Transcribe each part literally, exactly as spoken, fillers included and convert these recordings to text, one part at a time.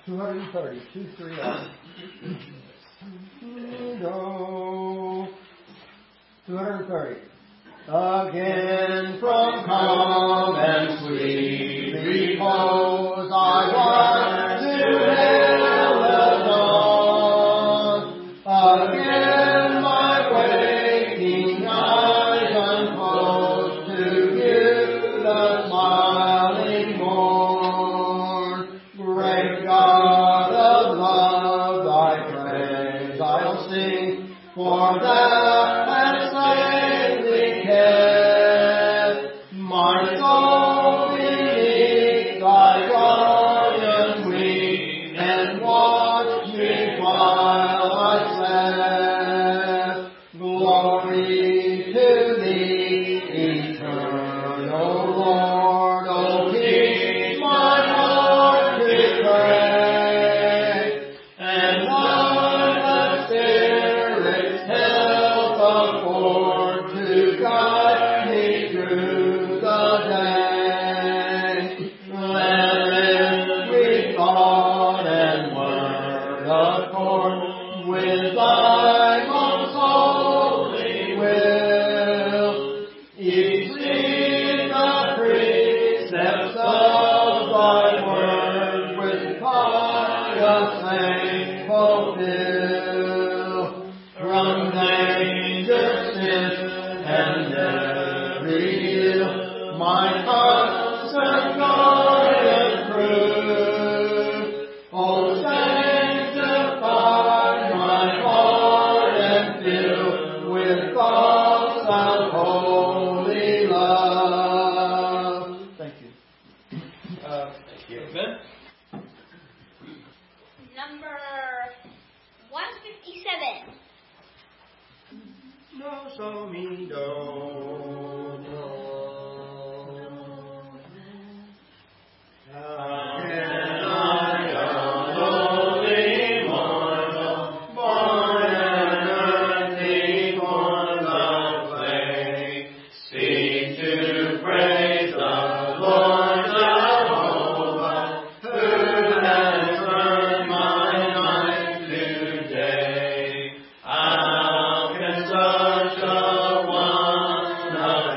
two hundred thirty, two three oh. Go. two hundred thirty. Again from calm and sweet repose I want to hail the dawn. Again my waking eyes unclose to view the smiling morn. Great God of love, thy praise I'll sing, for thou hast safely kept my soul beneath thy guardian wing, and watched me while I slept. Glory to thee, eternal Lord, O King, my heart to pray, and what the Spirit's help afford to guide me through the day. Let every thought and word accord with thy most holy will. Each in the precepts of thy word with pious faith fulfill. From danger, sin, and every ill, my constant guardian prove. Oh, sanctify my heart and fill with thoughts of holy love. Thank you. Uh, thank you. Amen. Number one fifty-seven. No, so me, do, do. How can I, a lowly mortal, born an earthly form of clay, seek to praise the Lord Jehovah, who has turned my night to day? How can such a one of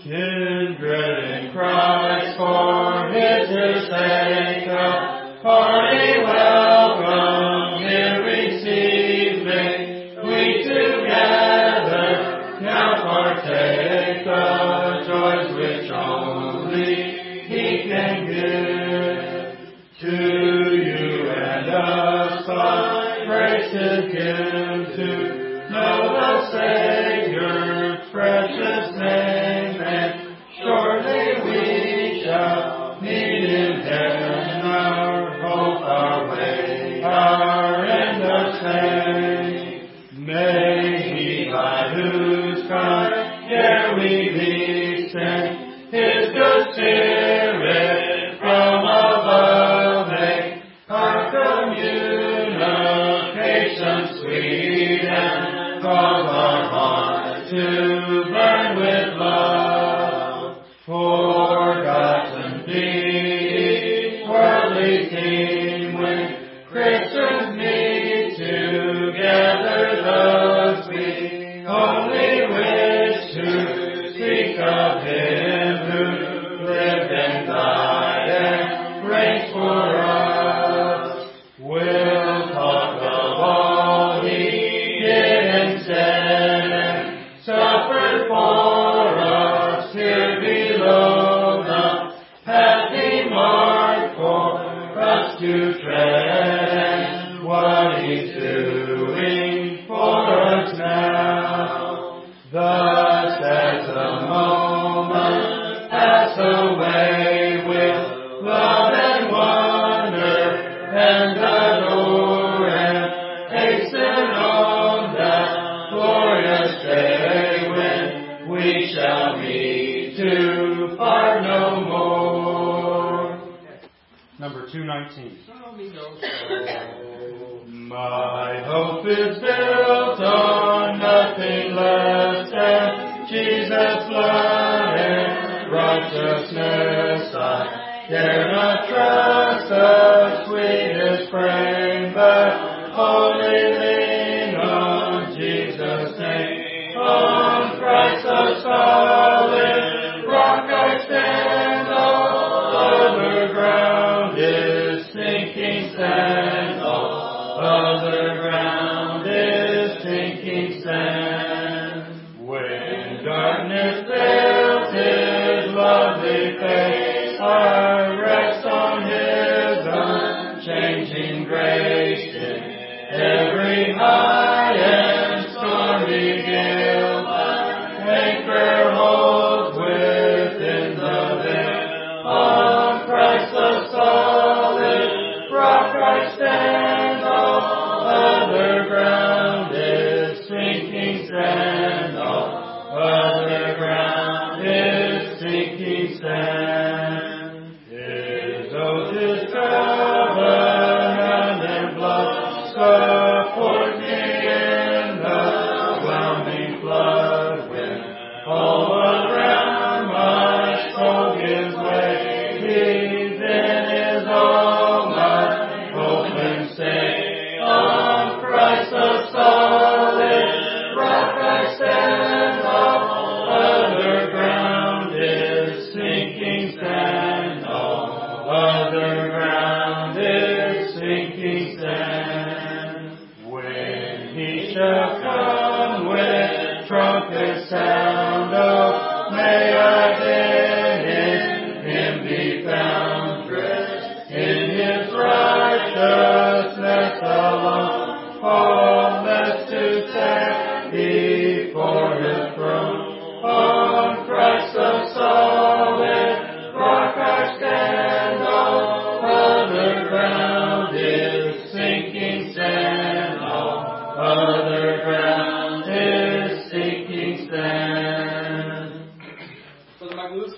Kindred in Christ for His sake, a hearty welcome here receive me. We together now partake the joys which only He can give. To you and us by grace is given to know the Savior's precious name, and shortly we shall meet in heaven, our hope, our way, our end the same. May He, by whose kind care we be sent, His good Spirit from above make our communication sweet, and cause our hearts to burn with love. Forgotten be worldly theme when Christians meet together thus. We only wish to speak of Him who lived and died and reigns for us. We'll talk of all He did and said and suffered for us here below, the path He marked for us to tread, and what He's doing for us now. Thus as the moments pass away, with love and wonder and adore, and hasten on that glorious day when we shall meet to part no more. Number two nineteen. My hope is built on nothing less than Jesus' blood and righteousness. I dare not trust the sweetest frame, but wholly lean on Jesus' name. On Christ the solid rock I stand, all other ground is sinking sand. All other ground is sinking sand. When darkness veils His lovely face, I rest on His unchanging grace. In every high and stormy gale, anchor holds within the veil. On Christ the solid rock I stand, all other ground is sinking sand. All other ground is sinking sand. His oath is covenant and blood, support me in the whelming flood. When all around my soul gives way, He then is all my hope and stay. On Christ the solid rock I stand, all other ground is sinking sand. All other ground is sinking sand. When He shall come with trumpet sound, oh, may I then in Him be found, dressed in His righteousness alone, faultless to stand before His throne. On Christ the solid rock I stand, all other ground is sinking sand. All other ground is sinking sand. Brother Michael,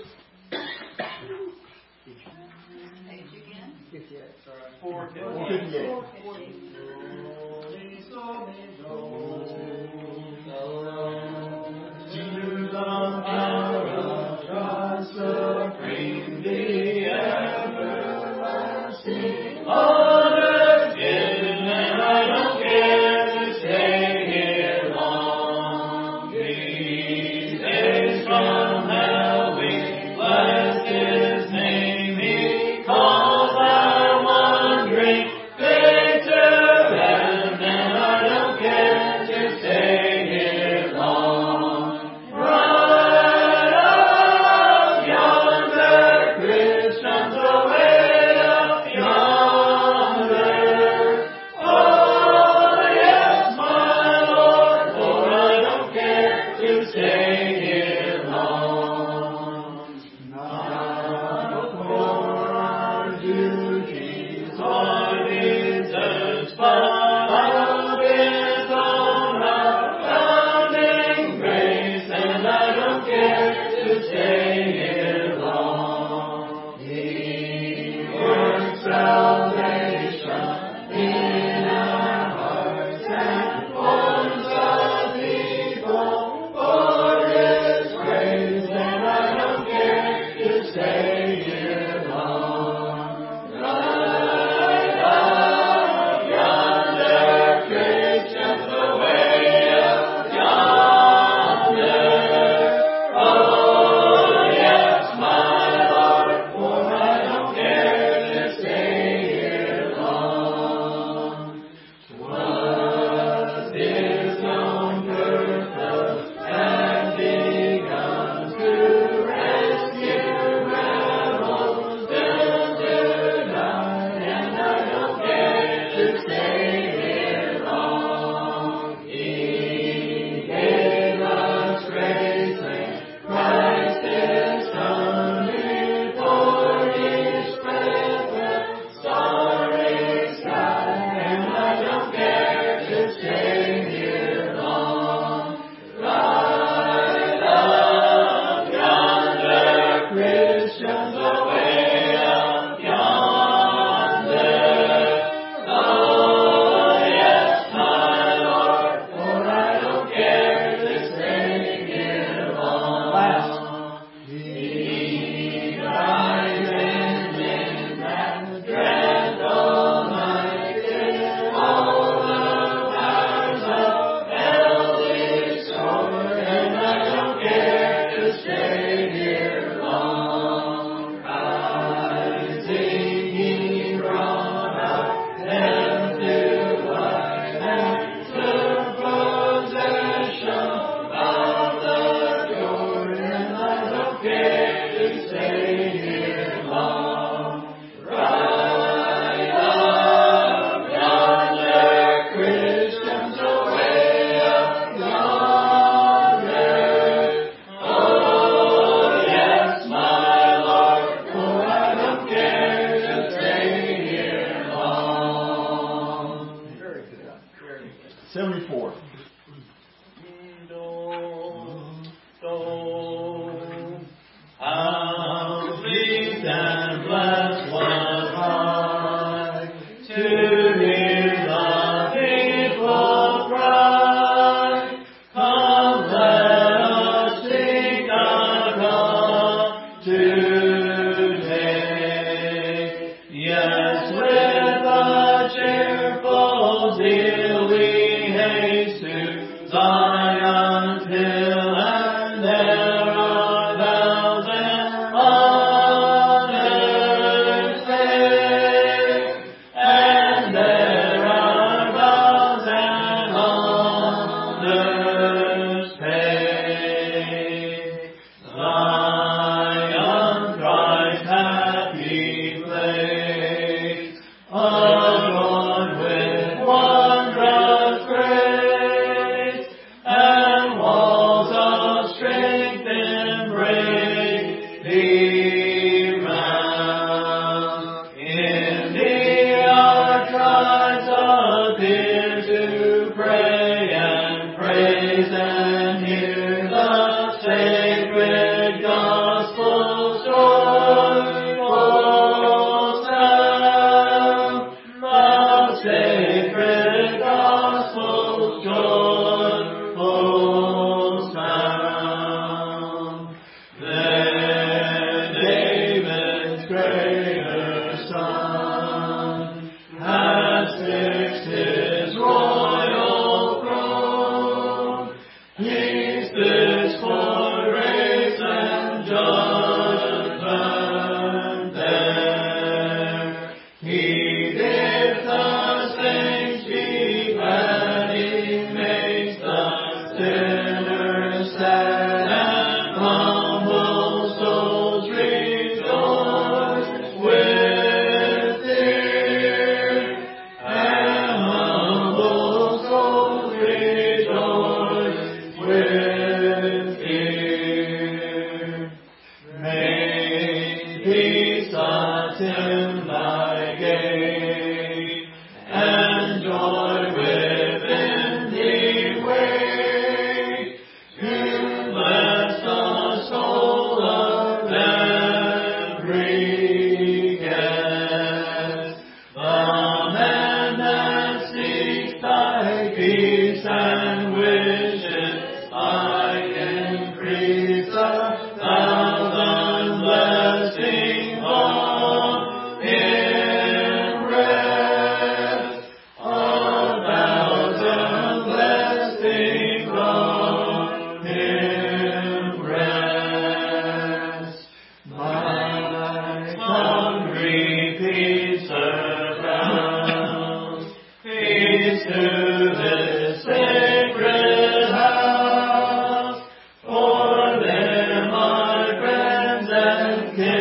sinners sad and humble souls rejoice with fear, and humble souls rejoice with fear. Make peace attend thy gate, and joy within thee wake, to bless the soul of every guest. The man that seeks thy peace and wishes thy increase, a thousand blessings on him rest, a thousand blessings on him rest. My hungry peace around, peace to this sacred house, for there my friends and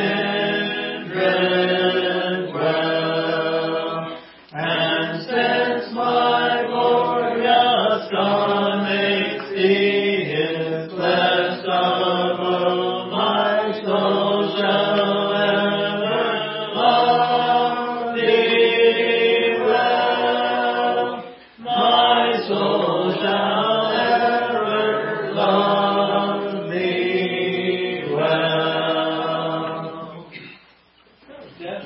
kindred dwell. And since my glorious God makes thee his blessed abode, my soul shall ever love thee well. My soul shall ever love thee well. Deb?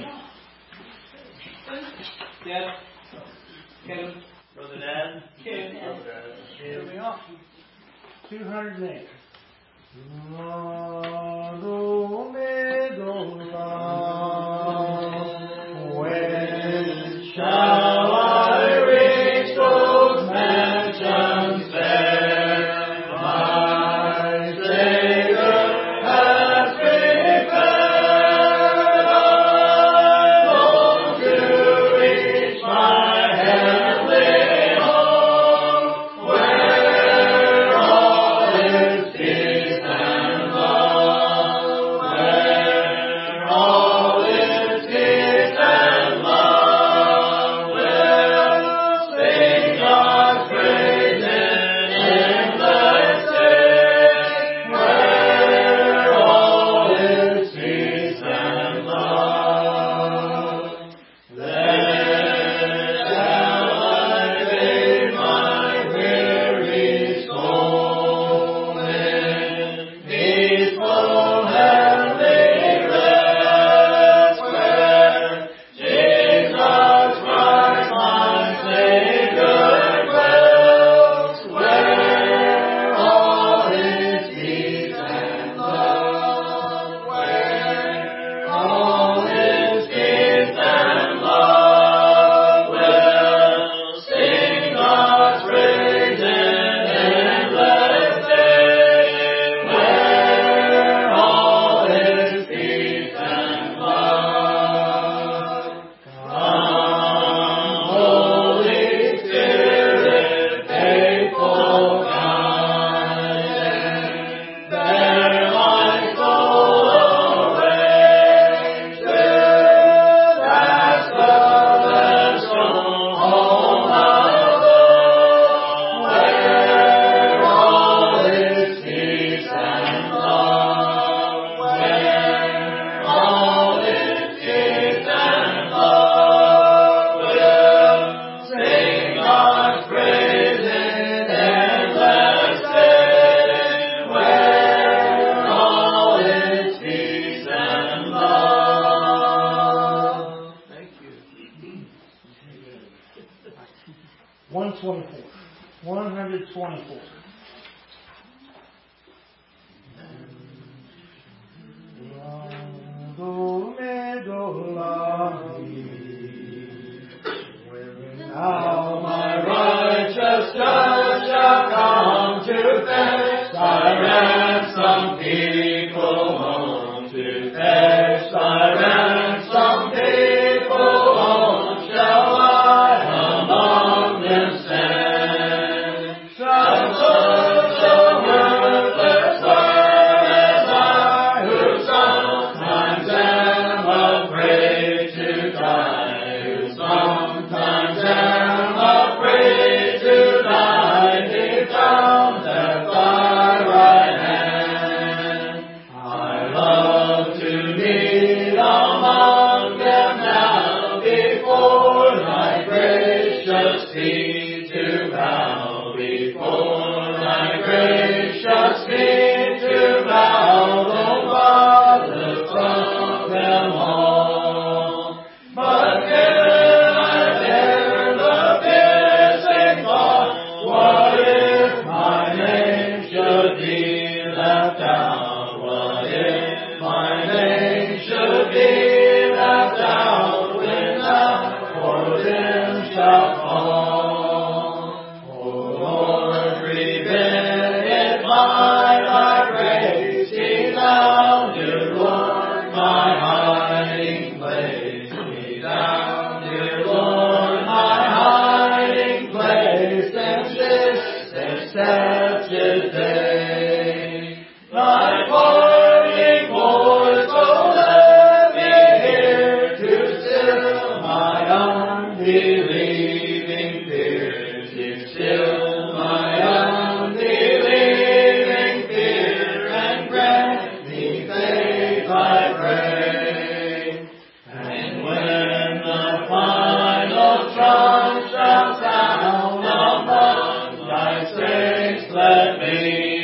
Deb? Kevin? Brother Dad? Kevin? Here we are. two hundred eight. When shall I reach those mansions there? My Savior has prepared. I long to reach my heavenly home, where all is peace and love, where all is peace and love, where sing God's praise in endless day, where all is peace and love. There shall I lay my weary soul in peaceful heavenly rest, where Jesus Christ my Savior dwells, where all is peace and love, where all is peace and love, will sing God's praise in endless day, where all is peace and love. Come, Holy Spirit, faithful guide, bear my soul away to that celestial home above, where all is peace and love, where all is peace and love, will sing God's praise in endless day, where all is peace and love. Thank you. one twenty-four. one twenty-four. Now my righteous judge shall come to fetch thy ransom people home, to fetch thy ransom people home, shall I among them stand, shall blessed day. My parting voice, oh, let me hear to still my unbelieving fear, to still my unbelieving fear, and grant me faith, I pray. And when the final trump shall sound among thy saints, let me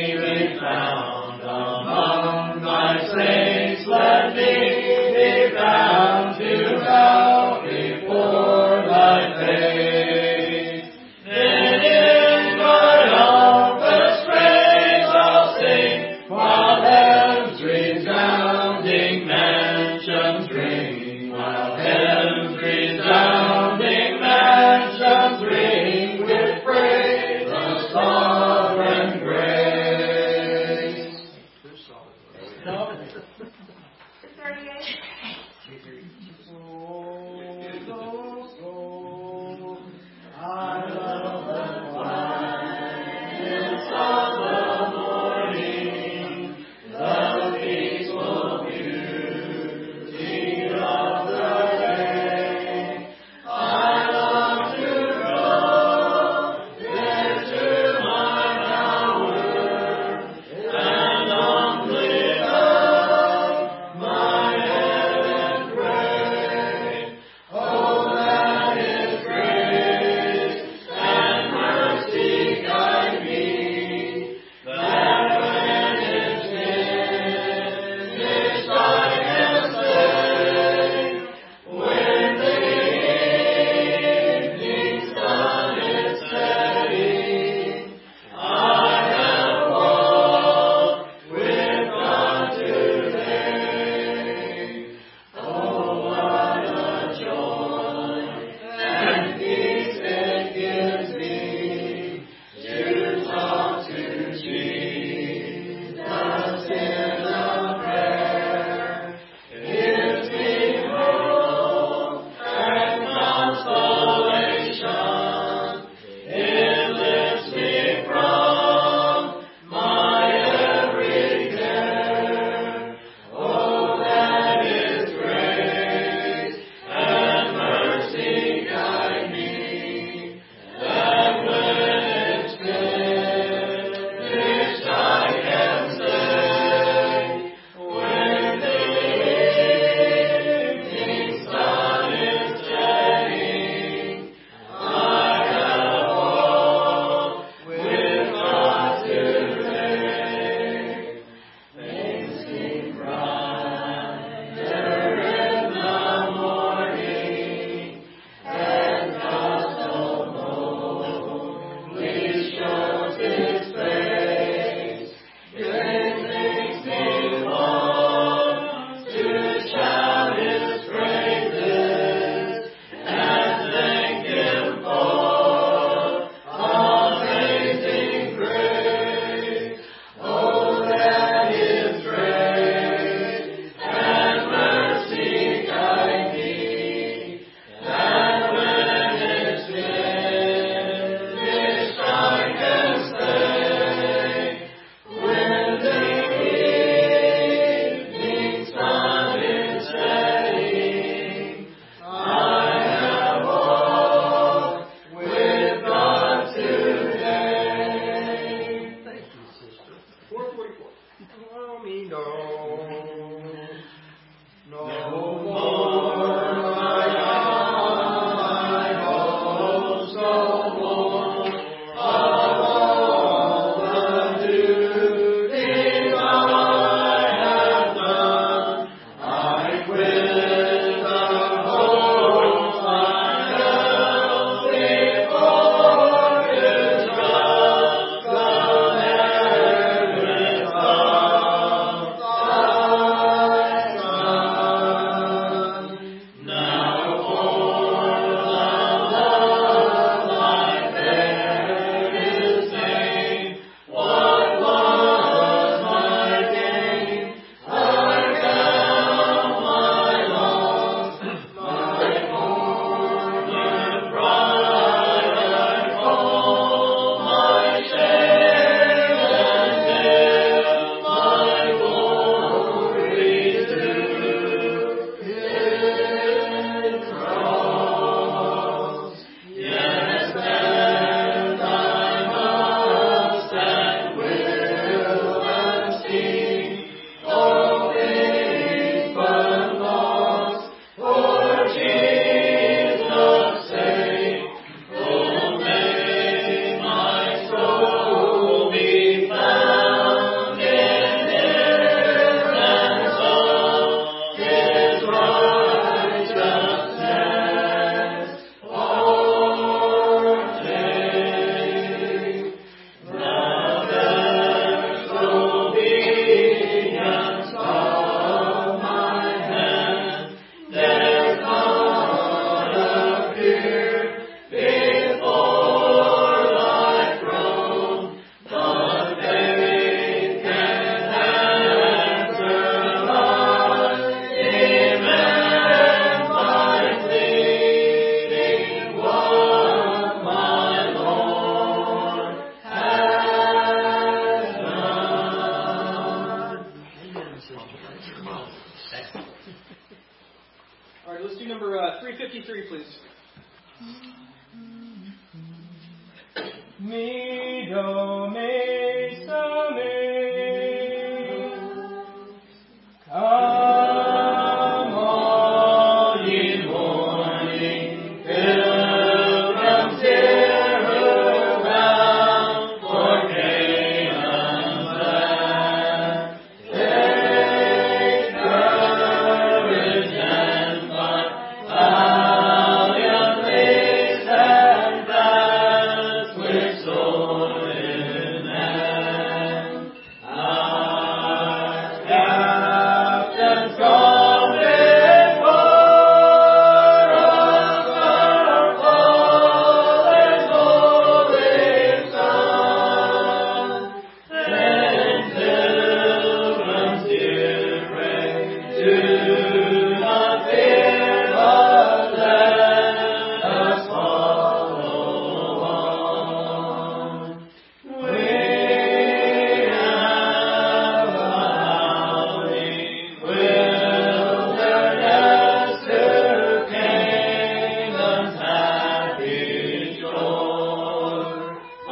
three, please. Mi, do, mi, so, mi. Come, all ye morning pilgrims, hear her bound for Canaan's land. Take courage and fight valiantly, stand fast with sword in hand. Our captains come before us, our fathers' holy song. Then pilgrims dear, pray, do not fear, but let us follow on. We have a howling wilderness to Canaan's happy shore, a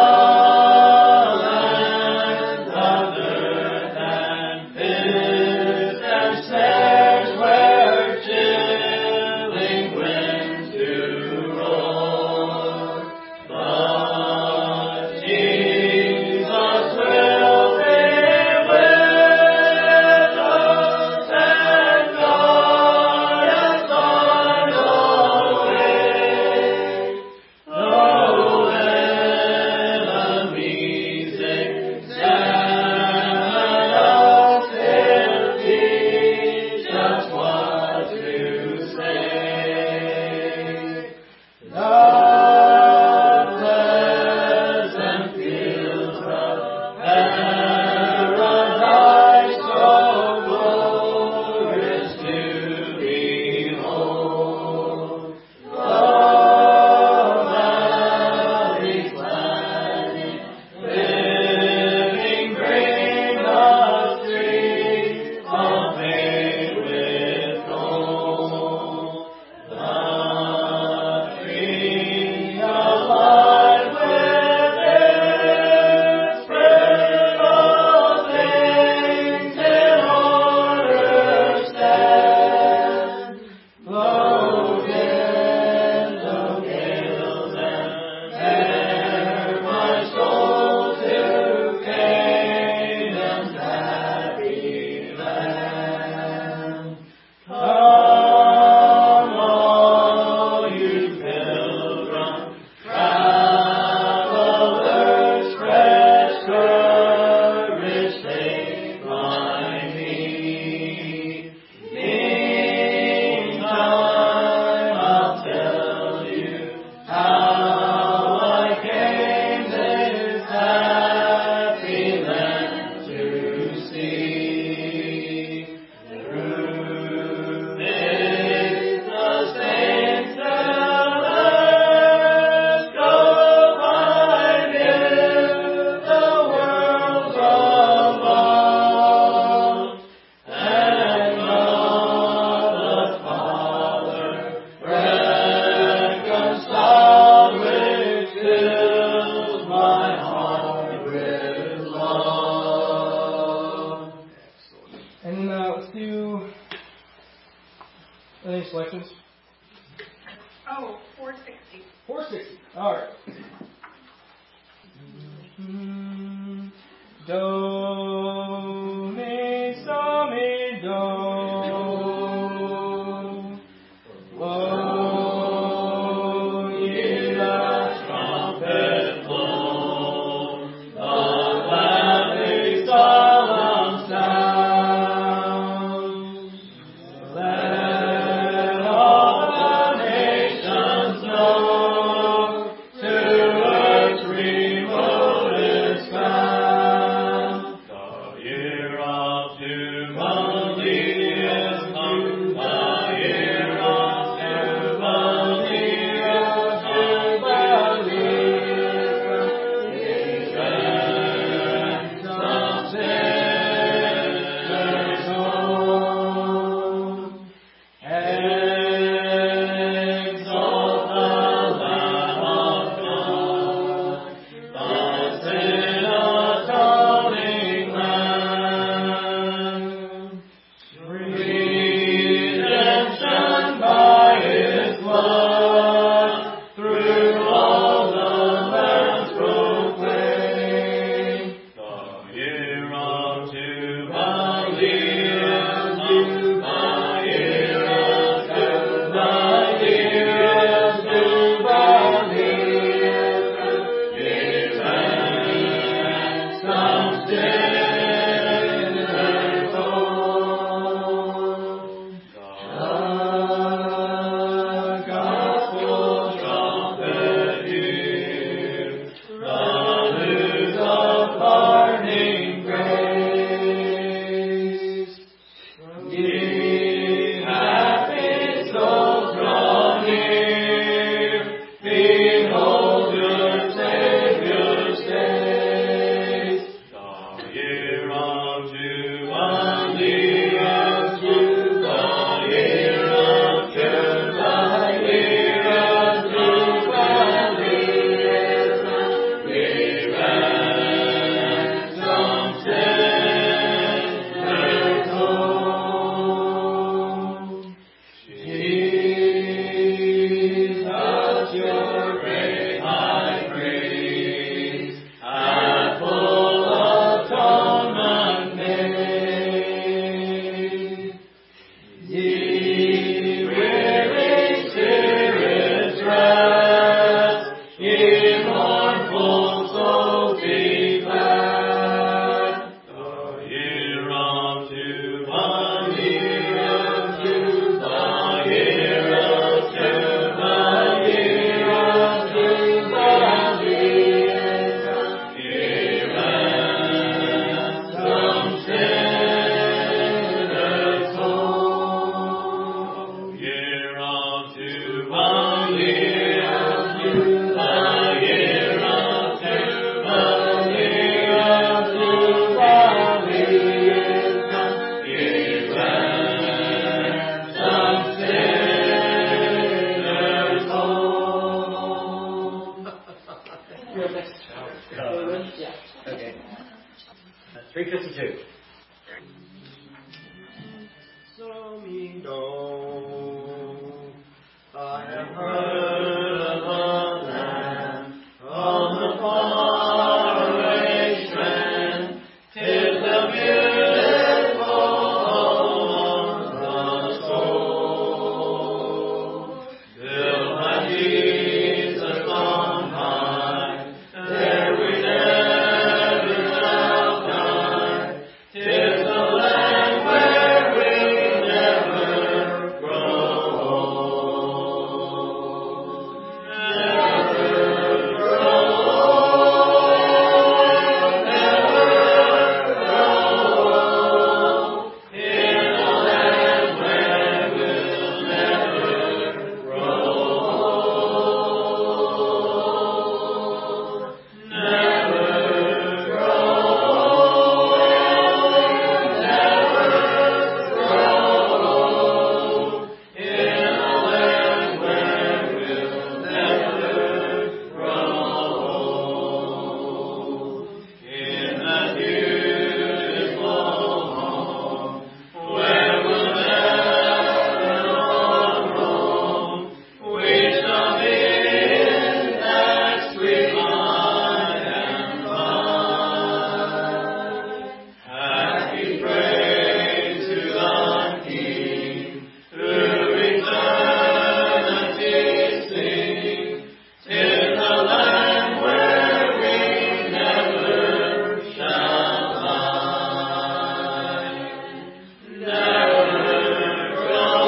land of earth and fish and snares, where chilling winds do roar. But Jesus will be with us and guide us on the way. Though enemies examine us, he'll teach us what to say. The pleasant fields of paradise, so glorious to behold. The valleys clad in living green, the streets all paved with gold. The tree alive with its spread of things in order stand. Blow winds of gales and bear my soul to Canaan's happy land. Come, all you pilgrim travelers, fresh courage take my knee. Meantime, I'll tell you how I came this happy land to see. Through this the saints telescope, I view the worlds above, and God the Father reconciled, which fills my heart with love. And uh, let's do any selections. Oh, four sixty. four sixty. All right. Do, mi, so, mi, do. Blow ye the trumpet, blow the gladly solemn sound. Let all the nations know, to earth's remotest bound, three fifty-two. So me know, I have Heard of a land on the faraway strand, 'tis the beautiful home of the soul. Built by Jesus on high, there we never shall die. 'Tis the land where we never grow old. Never grow old, never grow old. In a land where we'll never grow old. Never grow old, never grow old. In a land where we'll never grow old. In that beautiful home where we'll never roam, we shall be in that sweet by and by. Happy praise to the King, through eternity sing. 'Tis a land where we never shall die. Never grow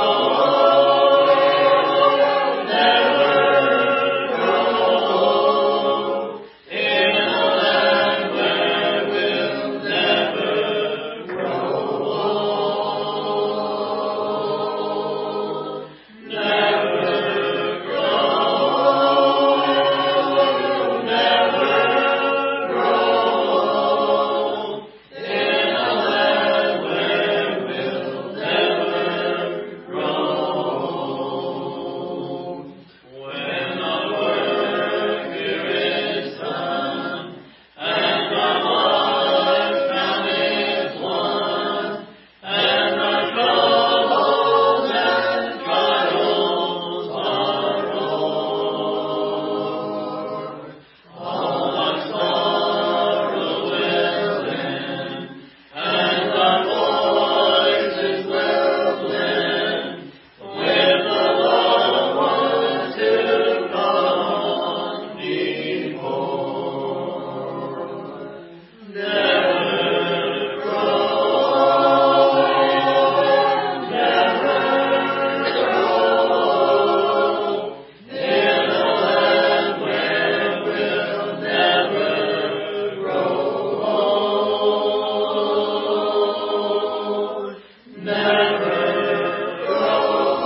old, never grow old. In a land where we'll never grow old. Never grow old, never grow old. In a land where we'll never grow old. When the work here is done, and the Lord's crown is won, and our troubles and trials are o'er, all our sorrow will end, and our voices will blend with the loved ones who've gone before. Never grow old, never grow old. In a land where we'll never grow old. Never grow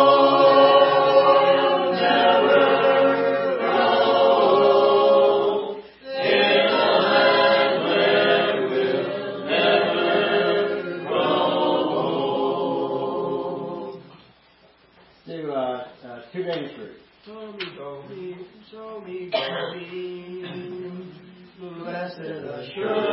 old, never grow old. In a land where we'll never grow old. Do uh, uh, two Main Street. So me go me, so me go me. Blessed assurance,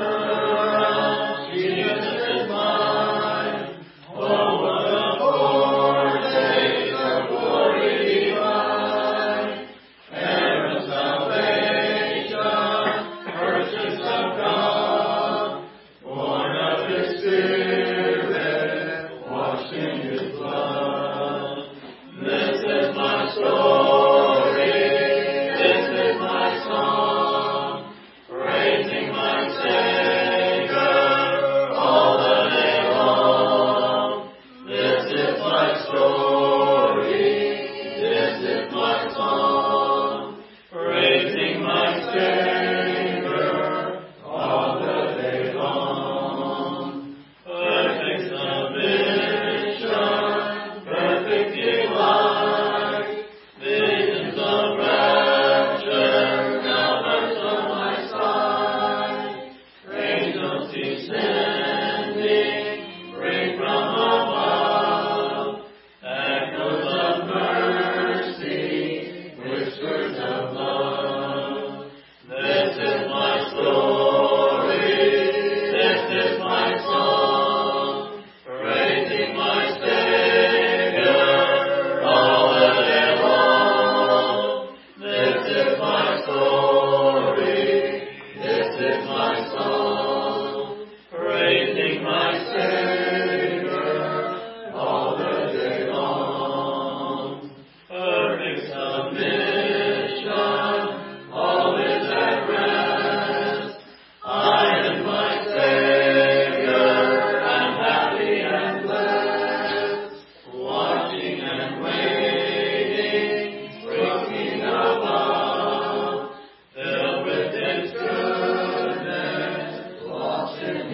Jesus is mine. Oh, what a foretaste of glory divine. Heir of salvation, purchase of God, born of His Spirit, washed in His blood. This is my story, this is my song, praising my Savior all the day long. This is my story, this is my song, praising my Savior all the day long. Perfect submission, perfect delight, visions of rapture, now burst on my sight. Angels descending, bring from above, echoes of mercy, whispers of love. This is my story, this is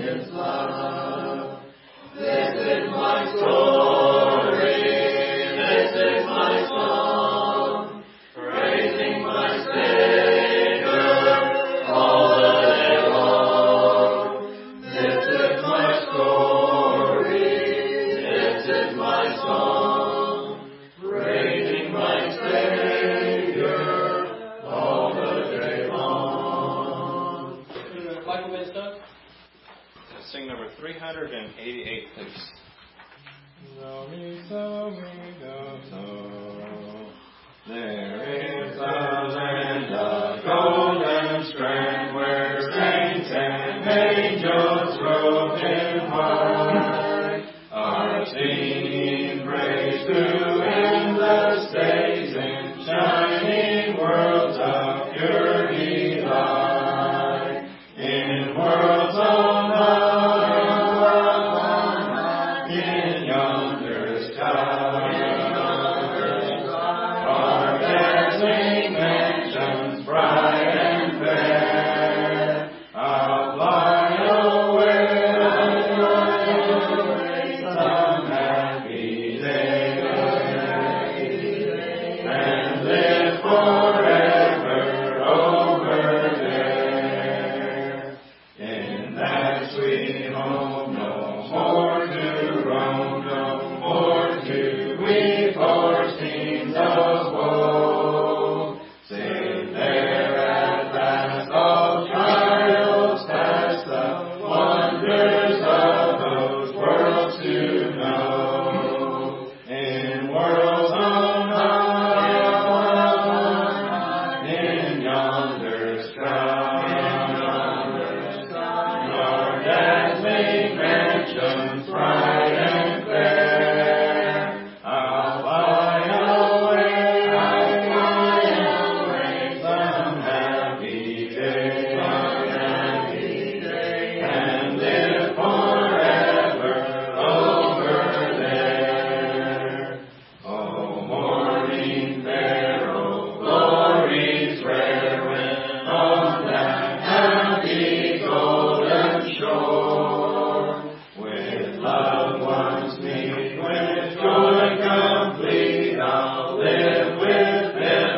His love. This is my story, this is my song, praising my Savior all the day long. This is my story, this is my song, praising my Savior all the day long. Michael Van Stone. Sing number three hundred eighty-eight, please. So me, so me, go, so. There is a land of golden strand where saints and angels roving high are singing praise to endless days in shining worlds of pure delight. In worlds on high, in yonder sky, are dazzling mansions bright and fair. I'll fly away, some happy day, and live forever over there. In that sweet home, no more to roam, no more to weep for scenes of woe. Save there at last all trials past, the wonders of those worlds to know. In worlds on high, in yonder sky, are dazzling mansions bright and fair. I'll fly away, I'll fly away, some happy day, some happy day, and live forever over there. Oh, morning fair, oh, glories rare, when on that happy golden shore, with loved ones meet, with joy complete, I'll live with them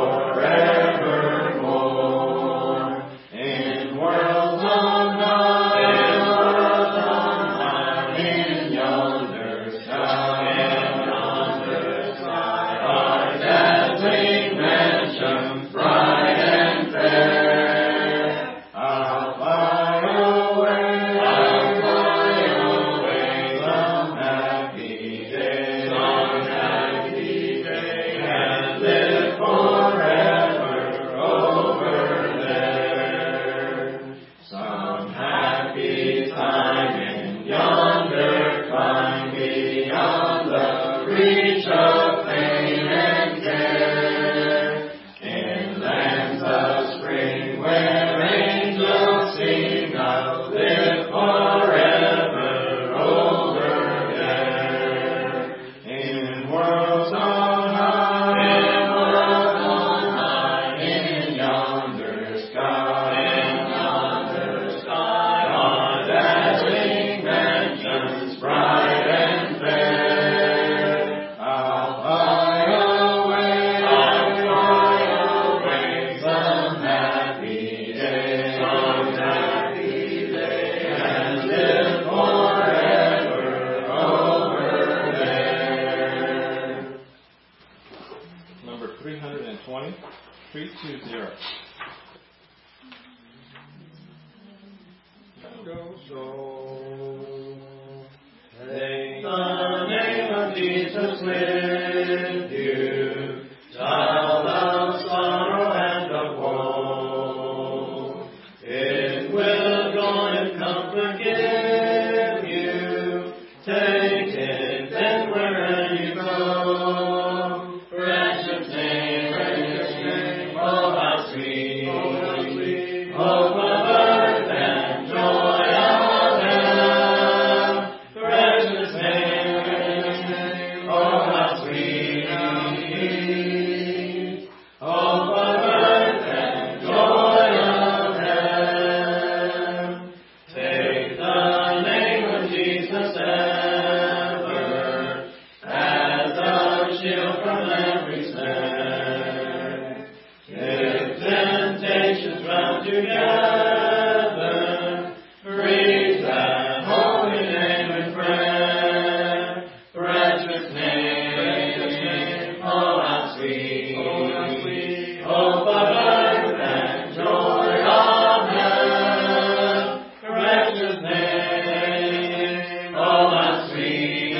forevermore. In worlds on high, in worlds on high, in yonder sky, in yonder sky, are dazzling mansions bright and fair. I'll fly away, I'll fly away, some happy day, some happy day, and live forever over there. Some happy time in yonder clime beyond the reach of pain and care. In lands of spring where angels sing, I'll live forever over there. In worlds on high, in worlds on high, in yonder sky, in yonder sky, are dazzling mansions bright and fair. I'll fly away, I'll fly away, some happy day, some happy day, and live forever over there. Number three hundred twenty, three two zero. Go so. Take the name of Jesus with you, child of sorrow and of woe. It will joy and comfort give you. Take it then wherever you go. Precious name, precious name, oh how sweet, oh how sweet, hope of earth and joy of heaven. Precious name, precious name, oh how sweet, hope of earth and joy of heaven. Take the Jesus ever, as a shield from every snare. If temptations round together, reach that holy name in prayer. Precious name, oh how sweet, oh how sweet, hope of earth and joy of heaven. Precious name, oh how sweet,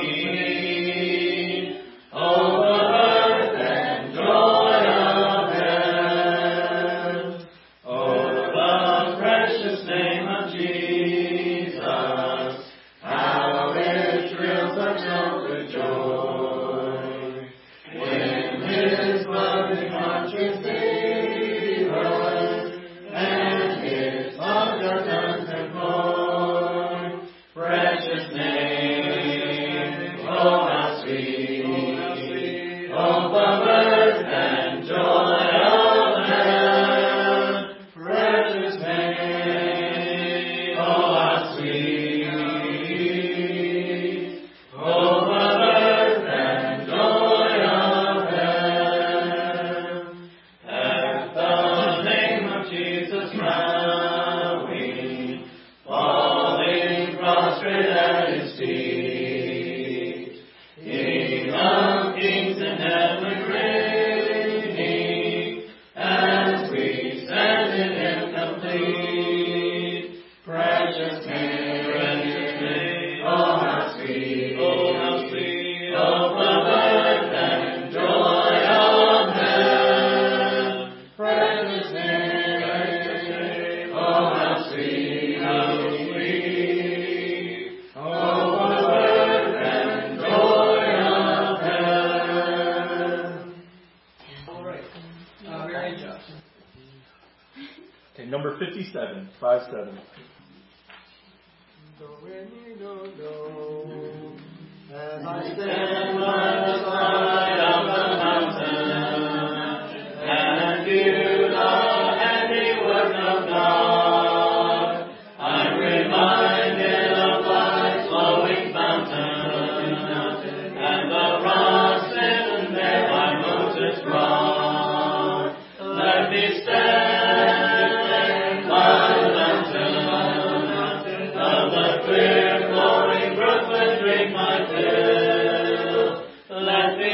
hope of earth and joy of heaven. Oh, the precious name of Jesus, how it thrills our souls with joy. When His loving arms receive us, and His love does unemploy. Precious name, oh how sweet, hope of earth and joy of heaven. Precious name, oh how sweet, hope of earth and joy of heaven. At the name of Jesus bowing, falling prostrate at His feet, King of kings and heaven reigning, as we stand in Him complete. Precious name, precious name, oh how sweet, oh how sweet, hope of earth and joy of heaven. Precious name, precious name, oh how sweet, how sweet, hope of earth and joy of heaven. All right. Uh, very just. Okay, number fifty-seven, five seven. Do, re, mi, do, do. As I Stand stand by the side of the mountain and view the handiwork of God, I'm reminded of life's flowing fountain and the rocks hidden there by Moses' rod. Let me stand by the mountain of the clear flowing brook and drink my fill. Let me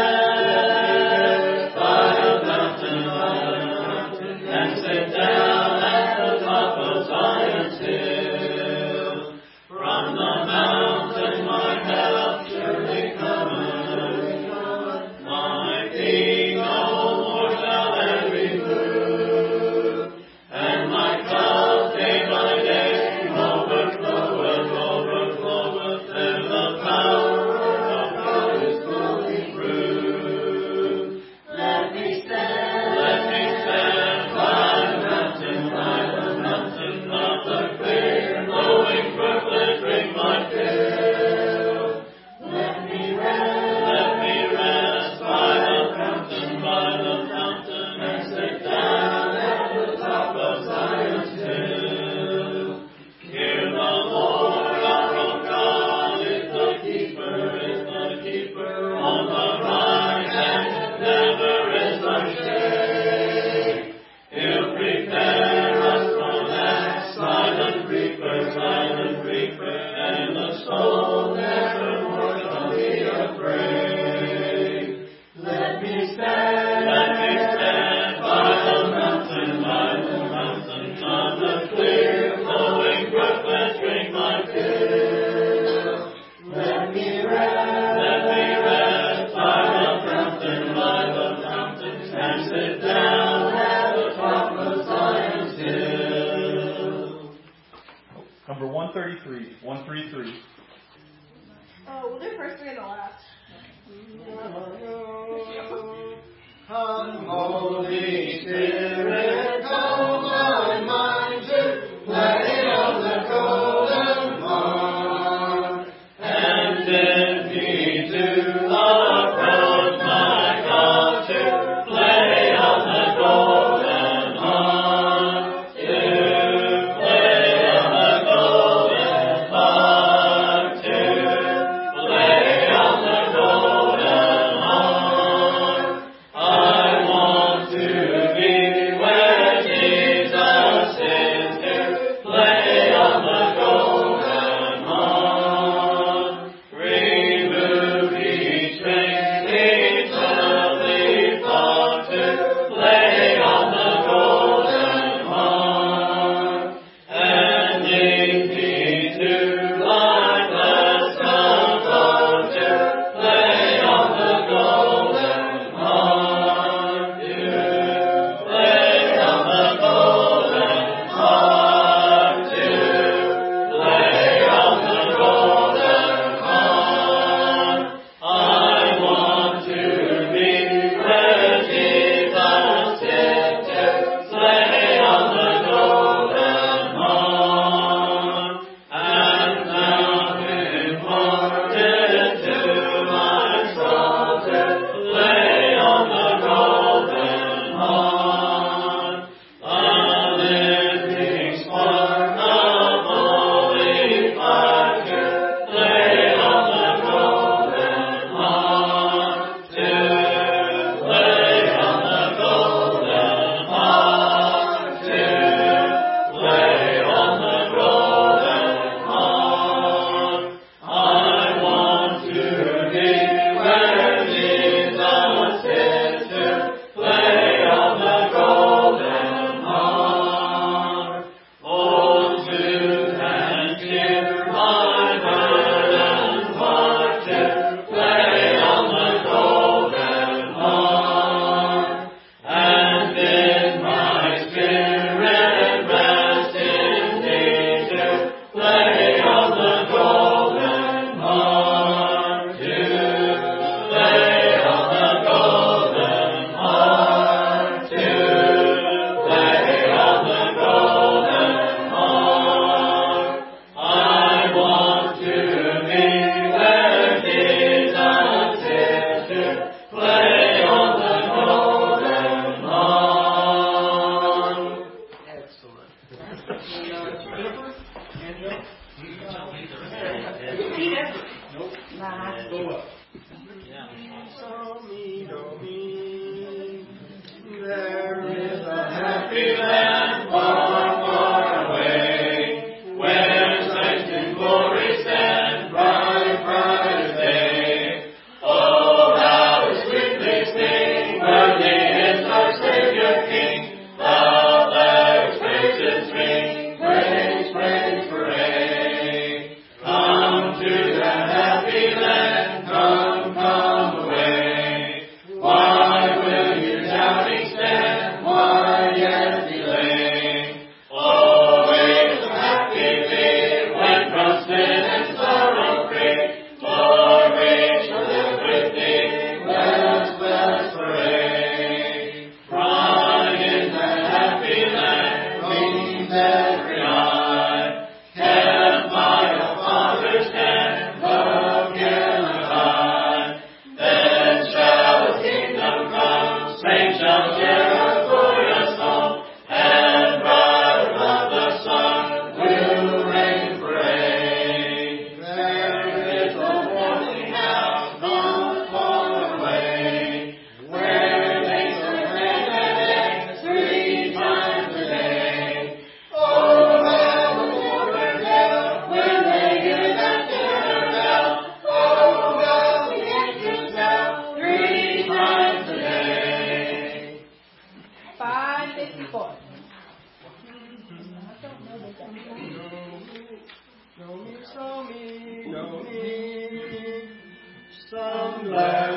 rest by the mountain and sit down at the top of Zion's hill. From the mountain my help surely cometh. My feet no more shall envy move, and my cup day by day overfloweth, overfloweth, and the power of God is flowing through. Let me stand, let me stand by the mountain, by the mountain of the clear flowing brook, let drink my fill. Let me rest, let me rest by the fountain, by the fountain, and sit down at the top of Zion's hill. Hear the Lord our own God is the keeper, is the keeper. On the right hand never is our shade. He'll prepare us for that silent reaper, silent reaper, and the soul nevermore shall be afraid. Let me stand, let me stand by the mountain, by the mountain of the clear flowing brook, let drink my fill. Let me rest, let me rest by the fountain, by the fountain, and sit down at the top of Zion's hill. Number one thirty-three, one thirty-three. Oh, well, they're first, we're gonna last. Come, Holy Spirit, call my mind to play on the golden harp, And bid me to approach my God to play on the golden harp, to play on the golden harp. show me some glad